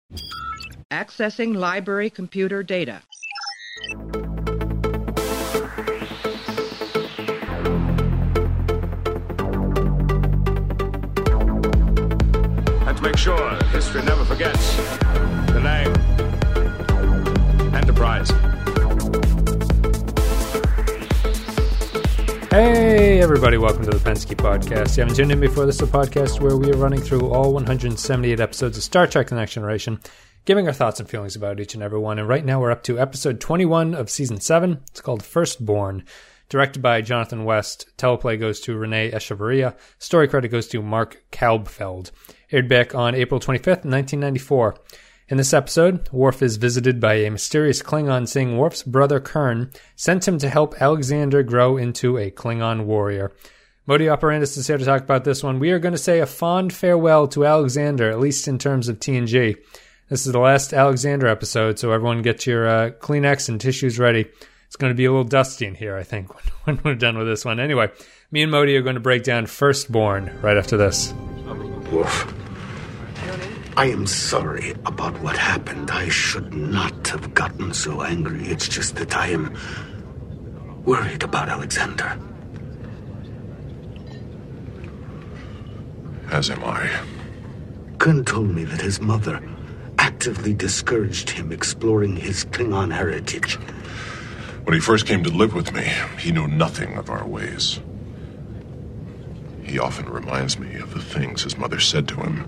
Accessing library computer data. And to make sure history never forgets the name Enterprise. Hey everybody, welcome to the Pensky Podcast. You haven't tuned in before, this is a podcast where we are running through all 178 episodes of Star Trek The Next Generation, giving our thoughts and feelings about each and every one. And right now we're up to episode 21 of season 7. It's called Firstborn. Directed by Jonathan West. Teleplay goes to Renee Echevarria. Story credit goes to Mark Kalbfeld. Aired back on April 25th, 1994. In this episode, Worf is visited by a mysterious Klingon saying Worf's brother Kurn sent him to help Alexander grow into a Klingon warrior. Modi Operandus is here to talk about this one. We are going to say a fond farewell to Alexander, at least in terms of TNG. This is the last Alexander episode, so everyone get your Kleenex and tissues ready. It's going to be a little dusty in here, I think, when we're done with this one. Anyway, me and Modi are going to break down Firstborn right after this. Worf, I am sorry about what happened. I should not have gotten so angry. It's just that I am worried about Alexander. As am I. Kurn told me that his mother actively discouraged him exploring his Klingon heritage. When he first came to live with me, he knew nothing of our ways. He often reminds me of the things his mother said to him.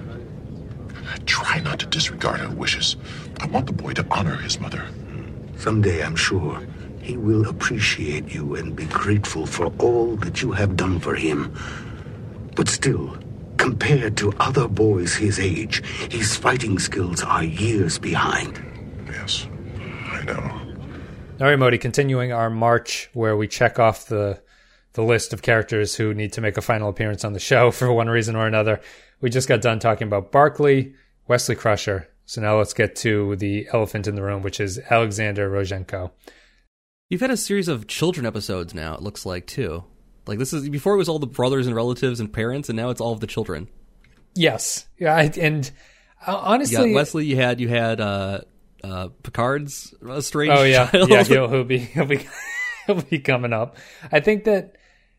Try not to disregard her wishes. I want the boy to honor his mother. Someday, I'm sure, he will appreciate you and be grateful for all that you have done for him. But still, compared to other boys his age, his fighting skills are years behind. Yes, I know. All right, Modi, continuing our march where we check off the list of characters who need to make a final appearance on the show for one reason or another. We just got done talking about Barclay, Wesley Crusher. So now let's get to the elephant in the room, which is Alexander Rozhenko. You've had a series of children episodes now, it looks like, too. Like, this is, before it was all the brothers and relatives and parents, and now it's all of the children. Yes. Yeah, honestly... Yeah, Wesley, you had Picard's strange child. Yeah, he'll be coming up. I think that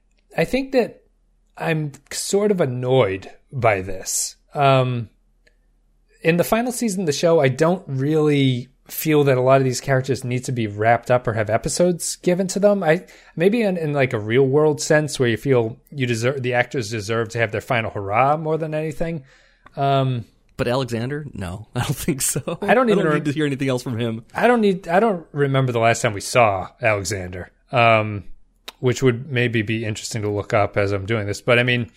I'm sort of annoyed by this. In the final season of the show, I don't really feel that a lot of these characters need to be wrapped up or have episodes given to them. Maybe in like a real world sense where you feel the actors deserve to have their final hurrah more than anything. But Alexander, no, I don't think so. I don't need to hear anything else from him. I don't remember the last time we saw Alexander. Which would maybe be interesting to look up as I'm doing this. But I mean,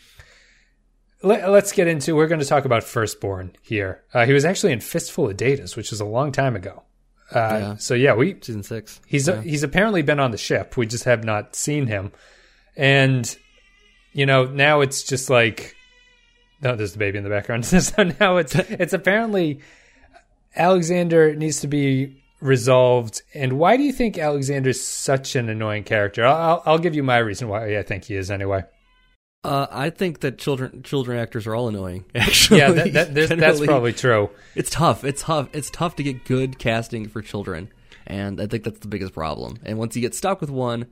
let's get into, we're going to talk about Firstborn here. He was actually in Fistful of Datas, which was a long time ago. So yeah, season 6. He's apparently been on the ship. We just have not seen him. And, now it's just like, no, there's the baby in the background. So now it's apparently Alexander needs to be resolved. And why do you think Alexander's such an annoying character? I'll give you my reason why I think he is anyway. I think that children actors are all annoying, actually. Yeah, that's probably true. It's tough. It's tough to get good casting for children, and I think that's the biggest problem. And once you get stuck with one,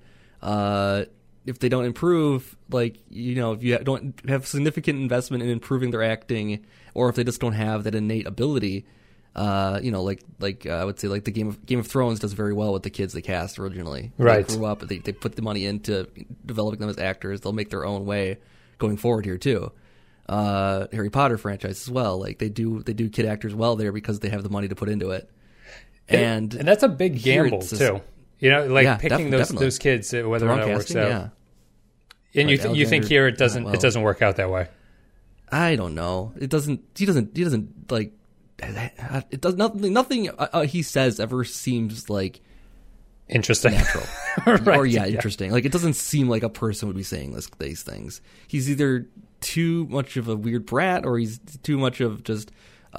if they don't improve, if you don't have significant investment in improving their acting, or if they just don't have that innate ability, I would say like the Game of Thrones does very well with the kids they cast originally. Right. They grew up, they put the money into developing them as actors. They'll make their own way going forward here too. Harry Potter franchise as well. Like they do kid actors well there because they have the money to put into it. And that's a big gamble too. Picking those kids, whether or not it works out. Yeah. And you think here it doesn't work out that way? I don't know. It doesn't. He doesn't like. It does nothing he says ever seems like interesting, natural, right, or interesting. Like it doesn't seem like a person would be saying these things. He's either too much of a weird brat, or he's too much of just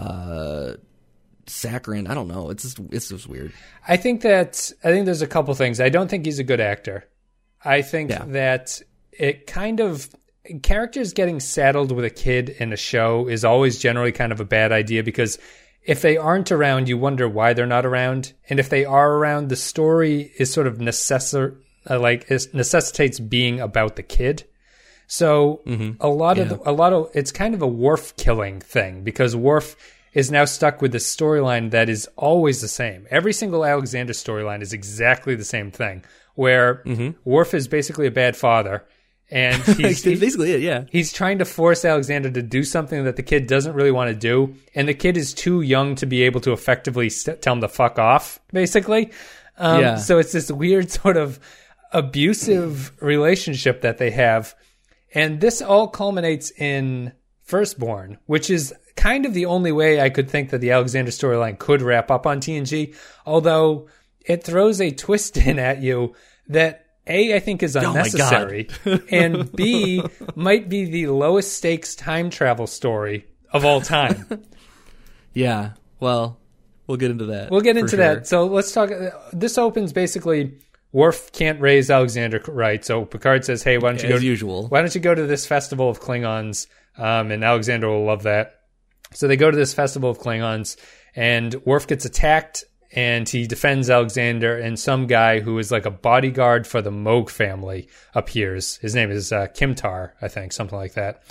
saccharine. I don't know. It's just weird. I think there's a couple things. I don't think he's a good actor. I think that it kind of characters getting saddled with a kid in a show is always generally kind of a bad idea because if they aren't around, you wonder why they're not around. And if they are around, the story is sort of necessitates being about the kid. So a lot of it's kind of a Worf killing thing, because Worf is now stuck with this storyline that is always the same. Every single Alexander storyline is exactly the same thing, where Worf is basically a bad father. And he's basically it, yeah. He's trying to force Alexander to do something that the kid doesn't really want to do, and the kid is too young to be able to effectively tell him to fuck off, basically. So it's this weird sort of abusive relationship that they have, and this all culminates in Firstborn, which is kind of the only way I could think that the Alexander storyline could wrap up on TNG, although it throws a twist in at you that A, I think is unnecessary, and B, might be the lowest stakes time travel story of all time. Yeah, well, we'll get into that. We'll get into that. So let's talk. This opens basically, Worf can't raise Alexander right, so Picard says, hey, why don't you go to this festival of Klingons, and Alexander will love that. So they go to this festival of Klingons, and Worf gets attacked, and he defends Alexander, and some guy who is like a bodyguard for the Moog family appears. His name is Kimtar, I think, something like that.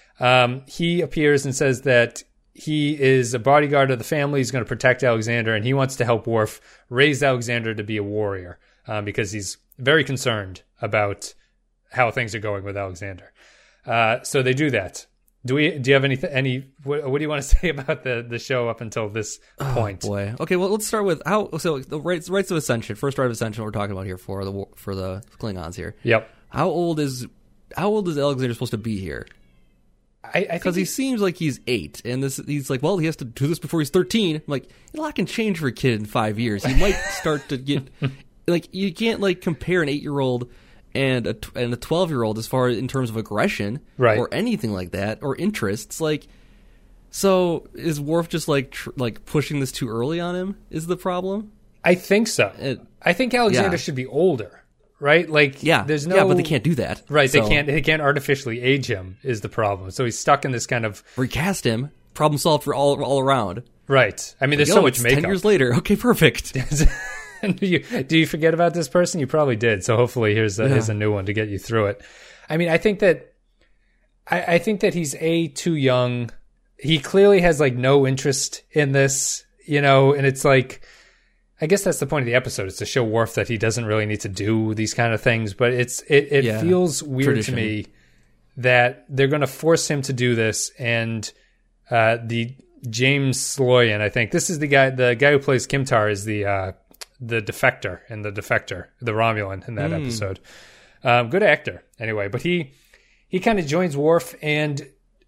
He appears and says that he is a bodyguard of the family. He's going to protect Alexander, and he wants to help Worf raise Alexander to be a warrior, because he's very concerned about how things are going with Alexander. So they do that. Do you have any what do you want to say about the show up until this point? Oh boy. Okay, well, let's start with the rites of ascension. First rite of ascension we're talking about here for the Klingons here. Yep. How old is Alexander supposed to be here? Because he seems like he's 8, and he's like, well, he has to do this before he's 13. I'm like, a lot can change for a kid in 5 years. He might start to get like, you can't like compare an 8-year-old and a 12-year-old as far as in terms of aggression, right, or anything like that, or interests. Like, so is Worf just like pushing this too early on him? Is the problem? I think so. I think Alexander should be older, right? Like, there's no, but they can't do that, right? So. They can't artificially age him. Is the problem? So he's stuck in this kind of recast him. Problem solved for all around. Right. I mean, there's so much makeup. 10 years later. Okay, perfect. Do you forget about this person? You probably did. So hopefully here's a new one to get you through it. I mean, I think that he's too young. He clearly has like no interest in this, and it's like, I guess that's the point of the episode. It's to show Worf that he doesn't really need to do these kind of things, but it feels weird to me that they're going to force him to do this. And the James Sloyan, I think this is the guy who plays Kimtar, is the defector in the Romulan in that episode. Good actor anyway, but he kind of joins Worf, and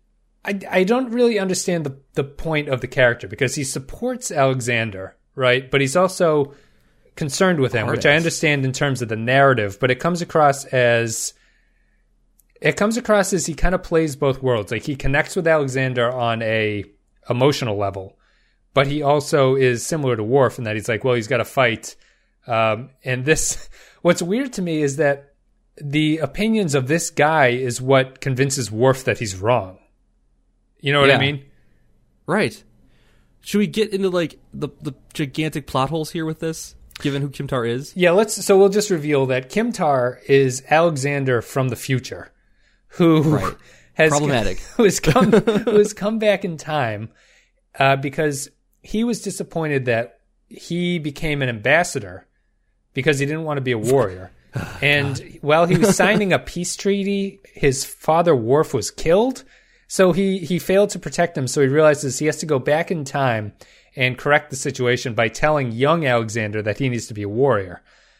I don't really understand the point of the character, because he supports Alexander, right? But he's also concerned with him, which I understand in terms of the narrative, but it comes across as he kind of plays both worlds. Like, he connects with Alexander on a emotional level, but he also is similar to Worf in that he's like, well, he's got to fight. And what's weird to me is that the opinions of this guy is what convinces Worf that he's wrong. You know what I mean? Right. Should we get into like the gigantic plot holes here with this, given who Kimtar is? Yeah, so we'll just reveal that Kimtar is Alexander from the future, who has problematic, who has come back in time, because he was disappointed that he became an ambassador because he didn't want to be a warrior. And while he was signing a peace treaty, his father Worf was killed. So he failed to protect him. So he realizes he has to go back in time and correct the situation by telling young Alexander that he needs to be a warrior.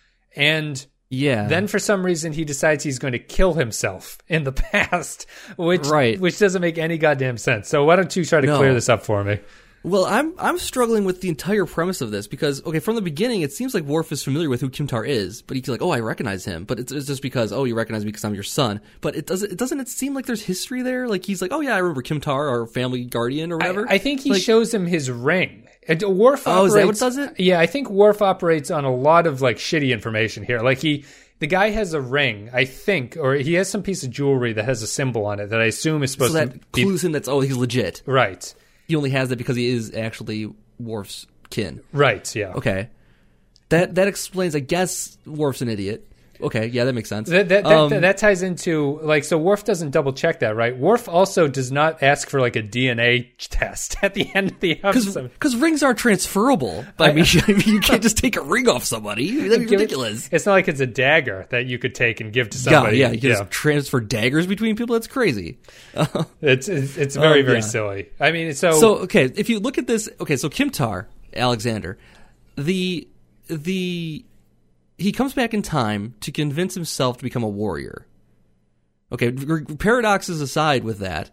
And then for some reason he decides he's going to kill himself in the past, which doesn't make any goddamn sense. So why don't you try to clear this up for me? Well, I'm struggling with the entire premise of this because, okay, from the beginning, it seems like Worf is familiar with who Kimtar is, but he's like, oh, I recognize him. But it's just because, oh, you recognize me because I'm your son. But doesn't it seem like there's history there? Like, he's like, oh, yeah, I remember Kimtar, our family guardian or whatever. I think he shows him his ring. Worf operates, is that what does it? Yeah, I think Worf operates on a lot of, like, shitty information here. Like, the guy has a ring, I think, or he has some piece of jewelry that has a symbol on it that I assume is supposed to be... So that clues him that's, oh, he's legit. Right. He only has that because he is actually Worf's kin. Right, yeah. Okay. That explains, I guess, Worf's an idiot. Okay, yeah, that makes sense. That ties into, like, so Worf doesn't double check that, right? Worf also does not ask for, like, a DNA test at the end of the episode. Because rings are transferable. I mean, you can't just take a ring off somebody. That'd be ridiculous. It's not like it's a dagger that you could take and give to somebody. Yeah, you can just transfer daggers between people. That's crazy. It's very, very silly. I mean, So, okay, if you look at this, okay, so Kimtar, Alexander, he comes back in time to convince himself to become a warrior. Okay, paradoxes aside with that,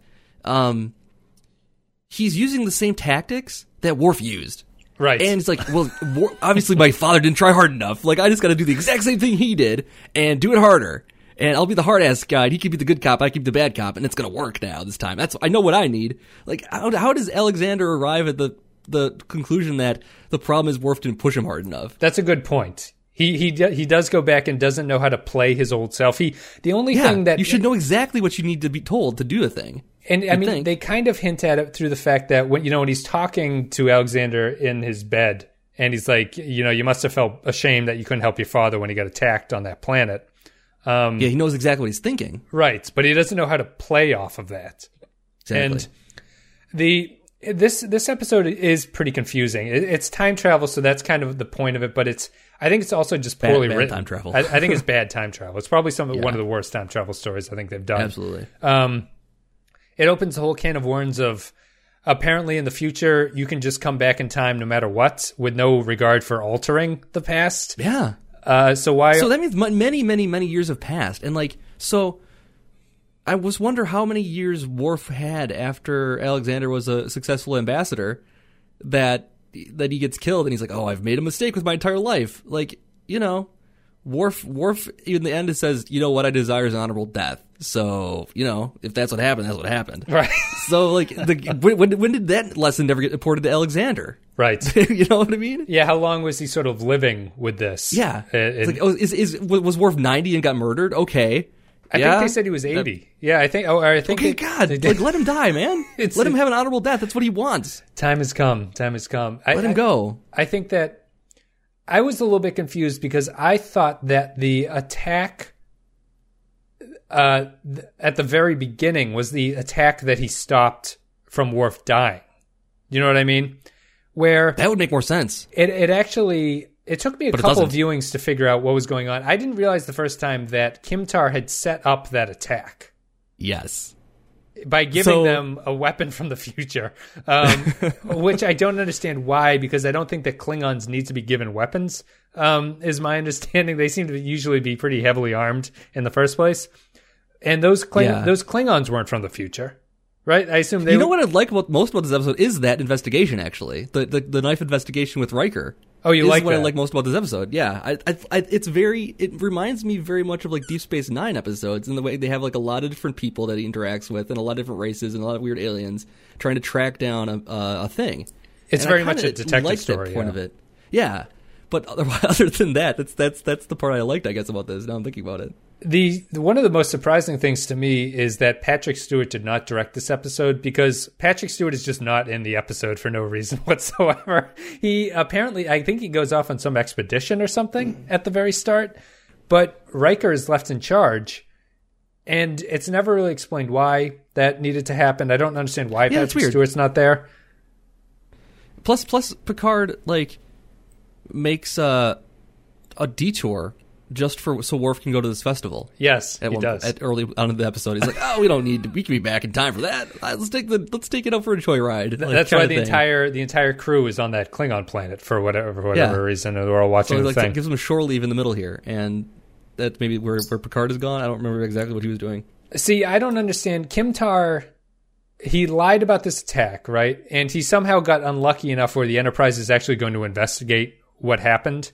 he's using the same tactics that Worf used. Right. And it's like, well, obviously my father didn't try hard enough. Like, I just got to do the exact same thing he did and do it harder. And I'll be the hard-ass guy. He can be the good cop. I keep the bad cop. And it's going to work now this time. I know what I need. Like, how does Alexander arrive at the conclusion that the problem is Worf didn't push him hard enough? That's a good point. He does go back and doesn't know how to play his old self. The only thing that you should know exactly what you need to be told to do a thing. And I mean, they kind of hint at it through the fact that when he's talking to Alexander in his bed, and he's like, you must have felt ashamed that you couldn't help your father when he got attacked on that planet. He knows exactly what he's thinking. Right, but he doesn't know how to play off of that. Exactly. And this episode is pretty confusing. It's time travel, so that's kind of the point of it. But I think it's also just poorly bad written. Time travel. I think it's bad time travel. It's probably one of the worst time travel stories I think they've done. Absolutely. It opens a whole can of worms of apparently in the future you can just come back in time no matter what, with no regard for altering the past. Yeah. So that means many, many, many years have passed, and I wonder how many years Worf had after Alexander was a successful ambassador that he gets killed, and he's like, "Oh, I've made a mistake with my entire life." Like, Worf in the end it says, "You know what? I desire is an honorable death." So, if that's what happened, that's what happened. Right. So, like, when did that lesson ever get reported to Alexander? Right. You know what I mean? Yeah. How long was he sort of living with this? Yeah. Was Worf 90 and got murdered? Okay. I think they said he was 80. I think. Okay, God, let him die, man. Let him have an honorable death. That's what he wants. Time has come. Let him go. I think that I was a little bit confused because I thought that the attack at the very beginning was the attack that he stopped from Worf dying. You know what I mean? Where that would make more sense. It took me a couple of viewings to figure out what was going on. I didn't realize the first time that Kimtar had set up that attack. Yes. By giving them a weapon from the future, which I don't understand why, because I don't think that Klingons need to be given weapons, is my understanding. They seem to usually be pretty heavily armed in the first place. And those Klingons weren't from the future. Right, I assume they. You know what I like most about this episode is that investigation. Actually, the knife investigation with Riker. Oh, you like that? What I like most about this episode. Yeah, it reminds me very much of like Deep Space Nine episodes in the way they have like a lot of different people that he interacts with and a lot of different races and a lot of weird aliens trying to track down a thing. It's very much a detective story. That point of it. Yeah, but other than that, that's the part I liked, I guess, about this. Now I'm thinking about it. One of the most surprising things to me is that Patrick Stewart did not direct this episode, because Patrick Stewart is just not in the episode for no reason whatsoever. He apparently, I think he goes off on some expedition or something at the very start, but Riker is left in charge, and it's never really explained why that needed to happen. I don't understand why Patrick Stewart's not there. Plus Picard makes a detour just so Worf can go to this festival. Yes, he does. At early on in the episode, he's like, "Oh, we don't need to. We can be back in time for that. Let's take it out for a joyride." That's why the entire crew is on that Klingon planet for whatever reason. They're all watching the thing. It gives them a shore leave in the middle here, and that's maybe where Picard is gone. I don't remember exactly what he was doing. See, I don't understand. Kimtar, he lied about this attack, right? And he somehow got unlucky enough where the Enterprise is actually going to investigate what happened.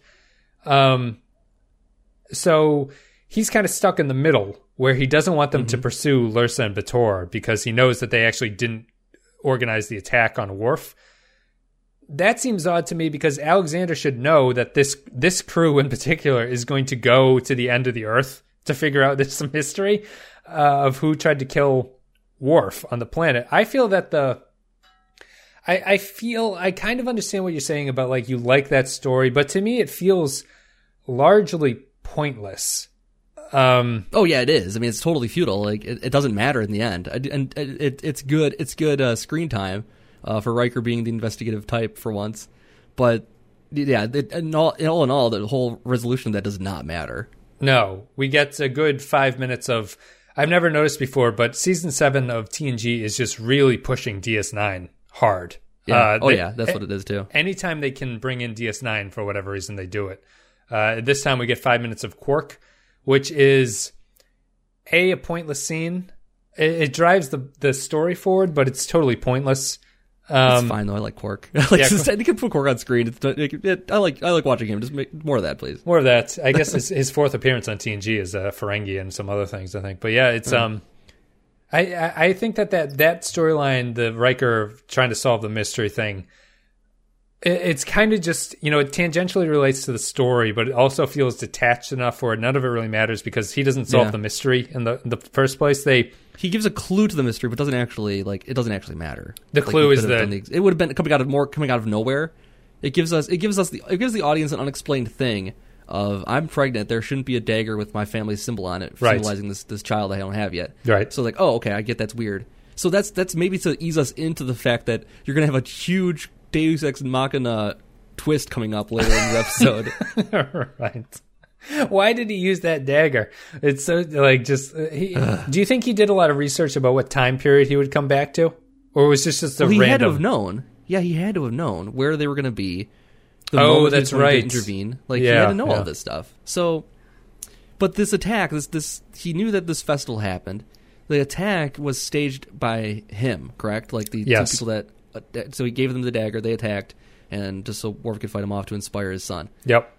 So he's kind of stuck in the middle where he doesn't want them to pursue Lursa and B'Etor because he knows that they actually didn't organize the attack on Worf. That seems odd to me because Alexander should know that this crew in particular is going to go to the end of the Earth to figure out some history of who tried to kill Worf on the planet. I feel that I feel I kind of understand what you're saying about like you like that story, but to me it feels largely pointless. Oh yeah, it is. I mean, it's totally futile. Like it doesn't matter in the end, and it's good. It's good screen time for Riker being the investigative type for once. But yeah, all in all, the whole resolution of that does not matter. No, we get a good 5 minutes of. I've never noticed before, but season 7 of TNG is just really pushing DS9 hard. Yeah. Yeah, that's what it is too. Anytime they can bring in DS9 for whatever reason, they do it. This time we get 5 minutes of Quark, which is a pointless scene. It drives the story forward, but it's totally pointless. It's fine though. I like Quark. You can put Quark on screen. I like watching him. Just make more of that, please. More of that. I guess his fourth appearance on TNG is Ferengi and some other things, I think. But yeah, it's I think that storyline, the Riker trying to solve the mystery thing, it's kind of just, it tangentially relates to the story, but it also feels detached enough where none of it really matters because he doesn't solve the mystery in the first place. He gives a clue to the mystery, but doesn't actually matter. The clue is that it would have been coming out of nowhere. It gives the audience an unexplained thing of I'm pregnant. There shouldn't be a dagger with my family's symbol on it, symbolizing this child I don't have yet. Right. So like, oh, okay, I get that's weird. So that's maybe to ease us into the fact that you're going to have a huge Deus Ex Machina twist coming up later in the episode. Right. Why did he use that dagger? It's so like just. Do you think he did a lot of research about what time period he would come back to, or was this just a random? He had to have known. Yeah, he had to have known where they were going to be. That's right. To intervene. Like he had to know all this stuff. So, but this attack, this he knew that this festival happened. The attack was staged by him, correct? Like the two people that. So he gave them the dagger. They attacked, and just so Worf could fight him off to inspire his son. Yep.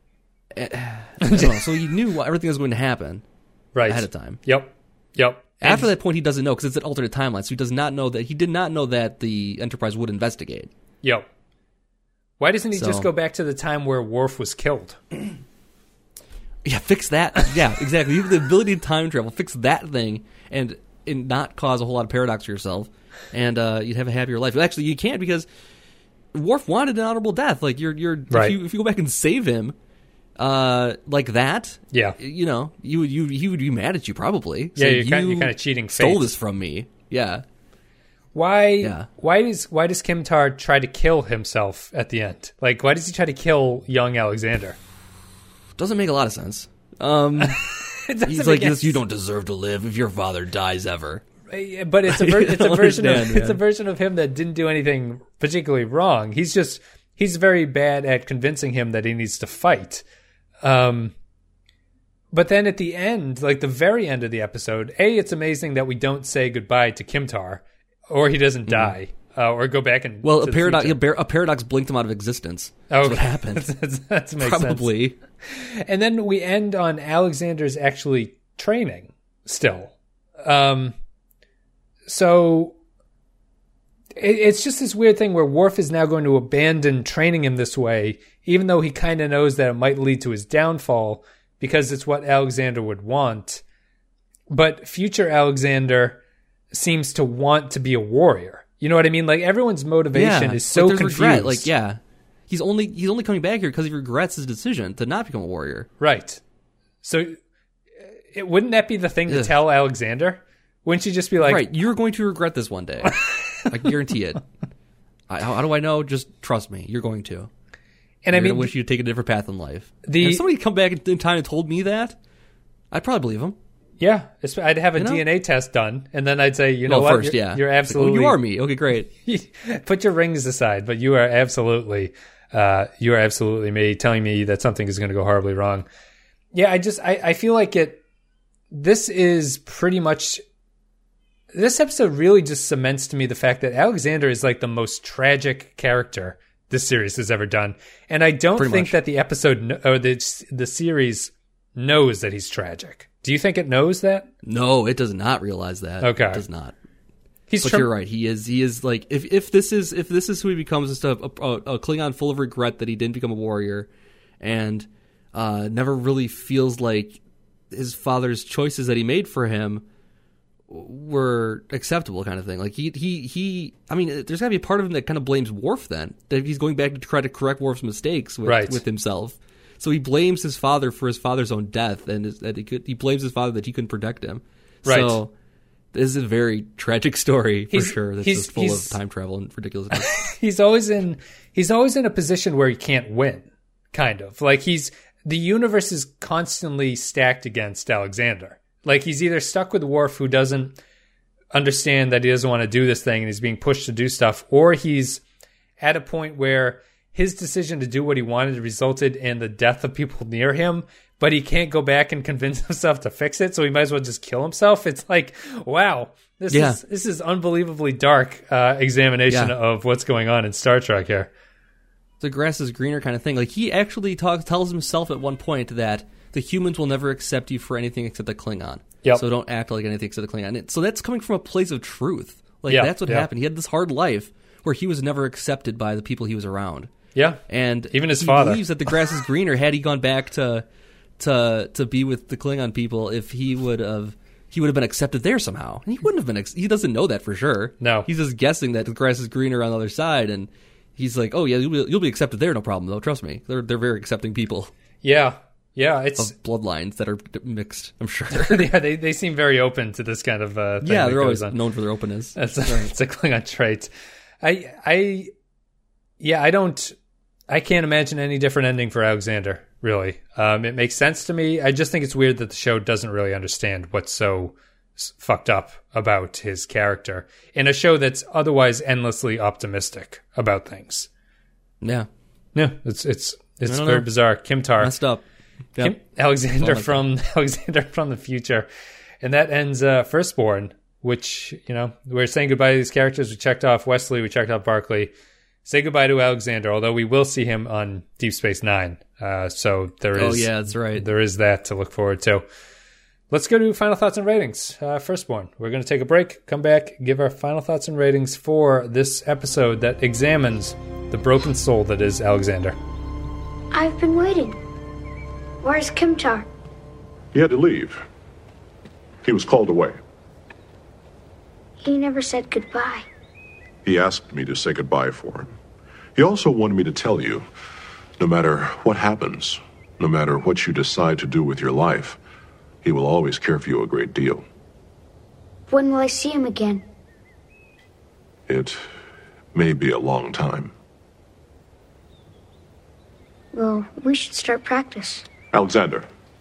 So he knew everything was going to happen ahead of time. Yep. After that point, he doesn't know because it's an alternate timeline. So he does not know that he did not know that the Enterprise would investigate. Yep. Why doesn't he just go back to the time where Worf was killed? Yeah, fix that. Yeah, exactly. You have the ability to time travel. Fix that thing and not cause a whole lot of paradox for yourself, and you'd have a happier life. But actually, you can't because Worf wanted an honorable death. Like right. if you go back and save him, like that, he would be mad at you probably. Yeah, you're kind of cheating. Stole this from me. Yeah. Why does Kimtar try to kill himself at the end? Like, why does he try to kill young Alexander? Doesn't make a lot of sense. He's like, you don't deserve to live if your father dies ever. But it's a version of him that didn't do anything particularly wrong. He's very bad at convincing him that he needs to fight. But then at the end, like the very end of the episode, it's amazing that we don't say goodbye to Kimtar, or he doesn't die, or go back and a paradox blinked him out of existence. That's what happened. that makes probably sense. And then we end on Alexander's actually training still. So it's just this weird thing where Worf is now going to abandon training him this way, even though he kind of knows that it might lead to his downfall because it's what Alexander would want. But future Alexander seems to want to be a warrior. You know what I mean? Like everyone's motivation is so confused. Regret. Like, yeah, he's only coming back here because he regrets his decision to not become a warrior. Right. So, wouldn't that be the thing to tell Alexander? Wouldn't you just be like, right? You're going to regret this one day. I guarantee it. How do I know? Just trust me. You're going to. And I wish you'd take a different path in life. If somebody come back in time and told me that, I'd probably believe him. Yeah, I'd have a DNA test done, and then I'd say, what? First, you're absolutely. Like, you are me. Okay, great. Put your rings aside, but you are absolutely me, telling me that something is going to go horribly wrong. Yeah, I feel like this is pretty much. This episode really just cements to me the fact that Alexander is like the most tragic character this series has ever done, and I don't think that the episode or the series knows that he's tragic. Do you think it knows that? No, it does not realize that. Okay, it does not. You're right. He is like if this is who he becomes, just a Klingon full of regret that he didn't become a warrior, and never really feels like his father's choices that he made for him were acceptable, kind of thing. Like he I mean, there's got to be a part of him that kind of blames Worf then, that he's going back to try to correct Worf's mistakes with himself. So he blames his father for his father's own death, and he blames his father that he couldn't protect him. Right. So this is a very tragic story for sure. That's just full of time travel and ridiculousness. he's always in a position where he can't win. Kind of like the universe is constantly stacked against Alexander. Like he's either stuck with Worf, who doesn't understand that he doesn't want to do this thing and he's being pushed to do stuff, or he's at a point where his decision to do what he wanted resulted in the death of people near him, but he can't go back and convince himself to fix it, so he might as well just kill himself. It's like, wow, this is unbelievably dark examination of what's going on in Star Trek here. The grass is greener kind of thing. Like he actually tells himself at one point that the humans will never accept you for anything except the Klingon. Yep. So don't act like anything except the Klingon. So that's coming from a place of truth. Like that's what happened. He had this hard life where he was never accepted by the people he was around. Yeah, and even his father believes that the grass is greener. Had he gone back to be with the Klingon people, if he would have been accepted there somehow, and he wouldn't have been. He doesn't know that for sure. No, he's just guessing that the grass is greener on the other side, and he's like, "Oh yeah, you'll be accepted there, no problem though. Trust me, they're very accepting people." Yeah, it's of bloodlines that are mixed. I'm sure. Yeah, they seem very open to this kind of thing. Yeah, they're always known for their openness. It's a Klingon trait. I can't imagine any different ending for Alexander, really. It makes sense to me. I just think it's weird that the show doesn't really understand what's so fucked up about his character in a show that's otherwise endlessly optimistic about things. Yeah. Yeah, it's very bizarre. Kimtar. Messed up. Yep. Alexander from the future. And that ends Firstborn, which, we're saying goodbye to these characters. We checked off Wesley, we checked off Barclay. Say goodbye to Alexander, although we will see him on Deep Space Nine. So there is... Oh, yeah, that's right. There is that to look forward to. Let's go to final thoughts and ratings. Firstborn. We're going to take a break, come back, give our final thoughts and ratings for this episode that examines the broken soul that is Alexander. I've been waiting. Where's Kimtar? He had to leave. He was called away. He never said goodbye. He asked me to say goodbye for him. He also wanted me to tell you, no matter what happens, no matter what you decide to do with your life, he will always care for you a great deal. When will I see him again? It may be a long time. Well, we should start practice. Alexander.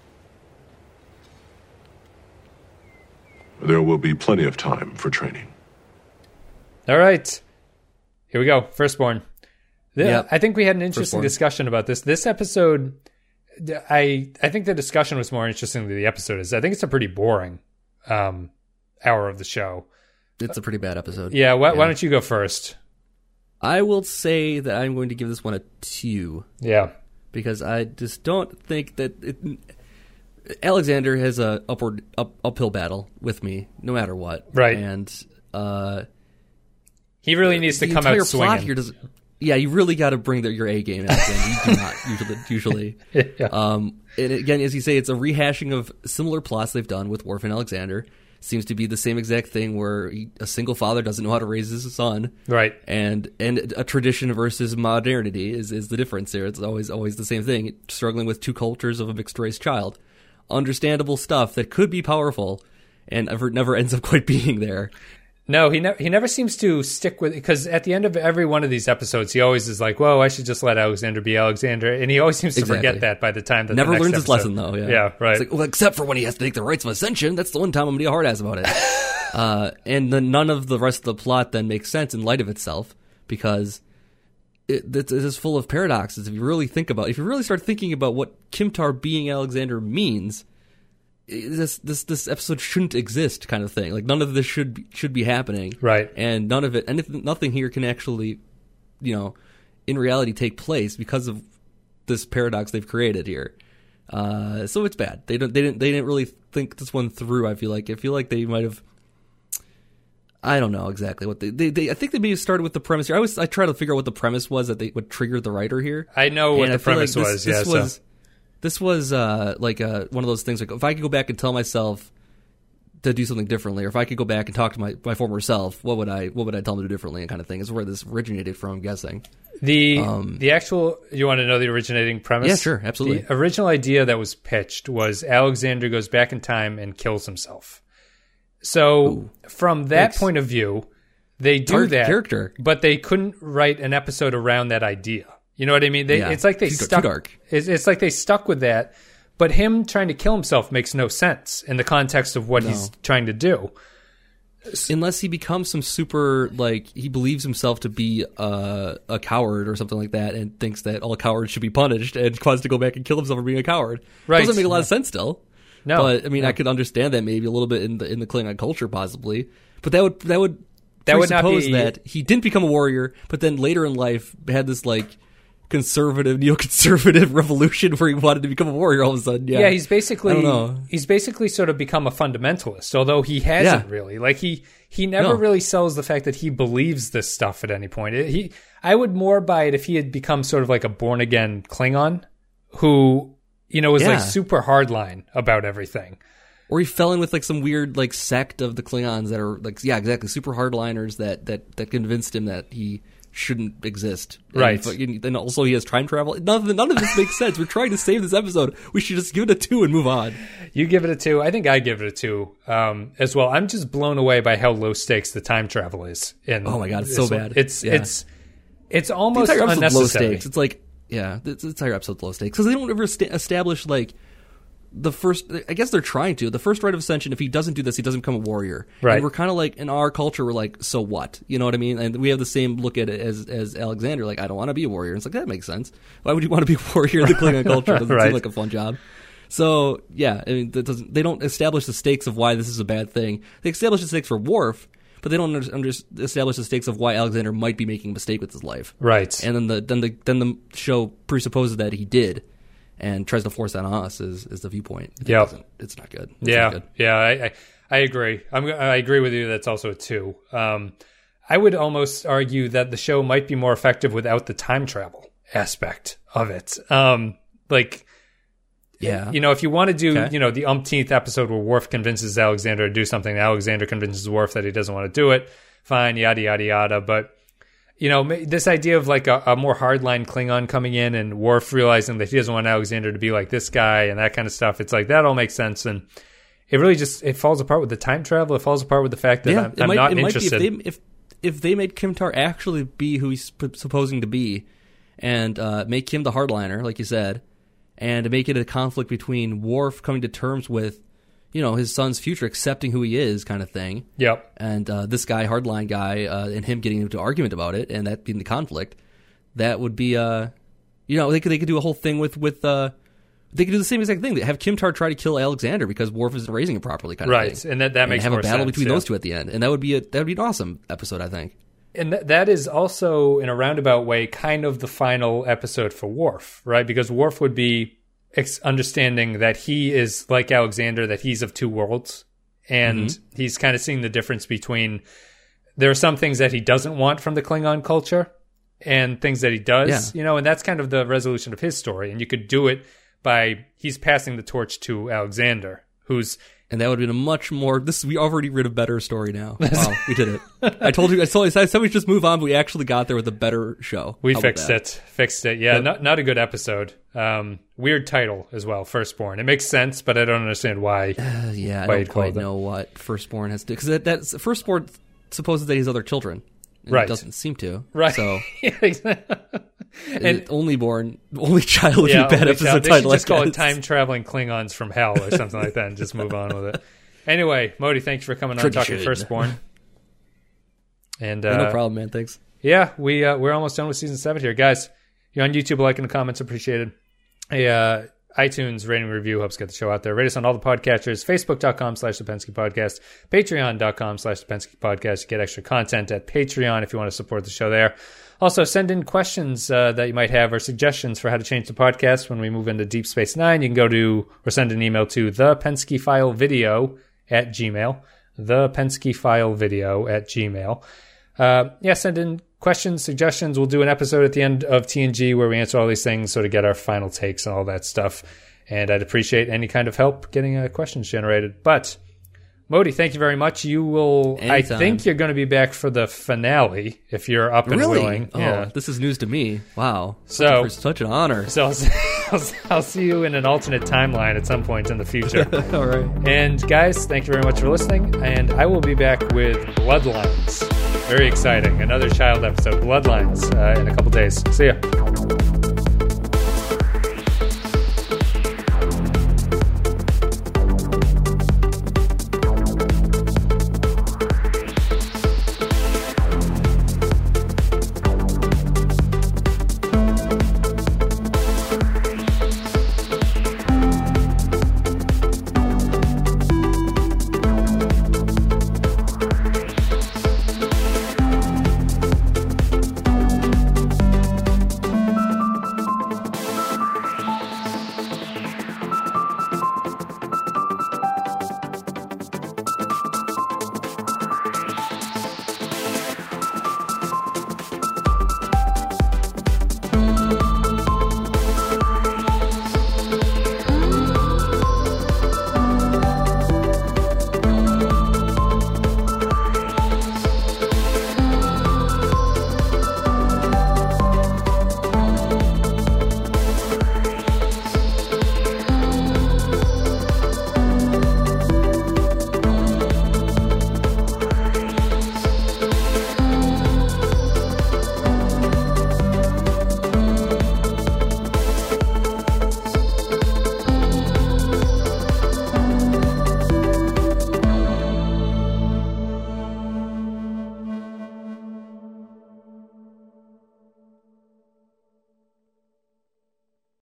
There will be plenty of time for training. All right. Here we go. Firstborn. I think we had an interesting discussion about this. This episode, I think the discussion was more interesting than the episode is. I think it's a pretty boring hour of the show. It's a pretty bad episode. Yeah, why don't you go first? I will say that I'm going to give this one a 2. Yeah. Because I just don't think that Alexander has a uphill battle with me, no matter what. Right. And he really needs to come out swinging. Here you really got to bring your A game, Alexander. You do not usually. Yeah. And again, as you say, it's a rehashing of similar plots they've done with Worf and Alexander. Seems to be the same exact thing where a single father doesn't know how to raise his son, right? And a tradition versus modernity is the difference there. It's always the same thing. Struggling with two cultures of a mixed race child, understandable stuff that could be powerful, and never ends up quite being there. No, he never seems to stick with it, because at the end of every one of these episodes, he always is like, "Whoa, I should just let Alexander be Alexander," and he always seems to forget that by the time that never the next learns episode. his lesson though. Yeah, right. It's like, well, except for when he has to take the rites of ascension. That's the one time I'm gonna be a hard ass about it. And then none of the rest of the plot then makes sense in light of itself, because it is full of paradoxes. If you really start thinking about what Kimtar being Alexander means. This episode shouldn't exist, kind of thing. Like none of this should be happening, right? And nothing here can actually, in reality, take place because of this paradox they've created here. So it's bad. They didn't really think this one through. I feel like they might have. I don't know exactly what they I think they maybe started with the premise here. I try to figure out what the premise was that what triggered the writer here. I know what the premise was. This was like one of those things. Like if I could go back and tell myself to do something differently, or if I could go back and talk to my former self, what would I tell him to do differently, and kind of thing is where this originated from, I'm guessing. The actual, you want to know the originating premise? Yeah, sure, absolutely. The original idea that was pitched was Alexander goes back in time and kills himself. So from that point of view, they do that character, but they couldn't write an episode around that idea. You know what I mean? It's like they stuck. Too dark. It's like they stuck with that, but him trying to kill himself makes no sense in the context of what he's trying to do. Unless he becomes some super, like, he believes himself to be a coward or something like that, and thinks that all cowards should be punished, and wants to go back and kill himself for being a coward. Right. Doesn't make a lot of sense still. No, but I mean, I could understand that maybe a little bit in the Klingon culture, possibly. But that would not be that he didn't become a warrior, but then later in life had this like neoconservative revolution where he wanted to become a warrior all of a sudden. Yeah, he's basically sort of become a fundamentalist, although he hasn't really. Like he never really sells the fact that he believes this stuff at any point. I would more buy it if he had become sort of like a born again Klingon who, was like super hardline about everything. Or he fell in with like some weird like sect of the Klingons that are like, yeah, exactly, super hardliners that convinced him that he shouldn't exist. Right. And also he has time travel. None of this makes sense. We're trying to save this episode. We should just give it a 2 and move on. You give it a 2. I think I give it a 2 as well. I'm just blown away by how low stakes the time travel is. Oh my God, it's so bad. It's almost unnecessary. Low stakes. It's like, the entire episode's low stakes. Because they don't ever establish like the first, I guess they're trying to. The first rite of ascension, if he doesn't do this, he doesn't become a warrior. Right. And we're kind of like, in our culture, we're like, so what? You know what I mean? And we have the same look at it as Alexander, like, I don't want to be a warrior. And it's like, that makes sense. Why would you want to be a warrior in the Klingon culture? It doesn't seem like a fun job. So, yeah, I mean, they don't establish the stakes of why this is a bad thing. They establish the stakes for Worf, but they don't establish the stakes of why Alexander might be making a mistake with his life. Right. And then the show presupposes that he did, and tries to force that on us is the viewpoint. Yeah, it's not good. Yeah. I agree. I agree with you. That's also a 2. I would almost argue that the show might be more effective without the time travel aspect of it. If you want to do, the umpteenth episode where Worf convinces Alexander to do something, Alexander convinces Worf that he doesn't want to do it. Fine, yada yada yada. But this idea of like a more hardline Klingon coming in and Worf realizing that he doesn't want Alexander to be like this guy and that kind of stuff. It's like that all makes sense, and it really it falls apart with the time travel. It falls apart with the fact that I'm not interested. If they made Kimtar actually be who he's supposing to be, and make him the hardliner, like you said, and make it a conflict between Worf coming to terms with, his son's future, accepting who he is, kind of thing. Yep. And this guy, hardline guy, and him getting into argument about it, and that being the conflict, that would be, they could do a whole thing with they could do the same exact thing. Have Kimtar try to kill Alexander because Worf isn't raising him properly, kind of thing. Right, and that makes more sense. And have a battle between those two at the end, and that would be an awesome episode, I think. And that is also, in a roundabout way, kind of the final episode for Worf, right? Because Worf would be understanding that he is like Alexander, that he's of two worlds, and he's kind of seeing the difference between, there are some things that he doesn't want from the Klingon culture and things that he does, and that's kind of the resolution of his story. And you could do it by, he's passing the torch to Alexander, who's... And that would have been a much more... we already read a better story now. Wow, we did it. I said we just move on, but we actually got there with a better show. We fixed it. Yeah, not a good episode. Weird title as well, Firstborn. It makes sense, but I don't understand why. I don't quite know what Firstborn has to do. Because that's Firstborn supposes that he has other children. And it doesn't seem to. Right. So... yeah, exactly. And only child would be a bad episode title. They should just call it Time Traveling Klingons from Hell or something like that and just move on with it. Anyway, Modi, thanks for coming on talking Firstborn. And no problem, man. Thanks. Yeah, we're almost done with season 7 here. Guys, you're on YouTube, liking the comments, appreciated. Hey, iTunes rating review helps get the show out there. Rate us on all the podcatchers, facebook.com/The Podcast, patreon.com/The Podcast. You get extra content at Patreon if you want to support the show there. Also, send in questions that you might have or suggestions for how to change the podcast when we move into Deep Space Nine. You can go to, or send an email to thepenskefilevideo@gmail. thepenskefilevideo@gmail. Send in questions, suggestions. We'll do an episode at the end of TNG where we answer all these things, so to get our final takes and all that stuff. And I'd appreciate any kind of help getting questions generated. But Modi, thank you very much. You will. Anytime. I think you're going to be back for the finale if you're up and Really? willing. Oh, Yeah. this is news to me. Wow. So- Such an honor. So I'll see you in an alternate timeline at some point in the future. All right. And guys, thank you very much for listening. And I will be back with Bloodlines. Very exciting. Another child episode, Bloodlines, in a couple days. See ya.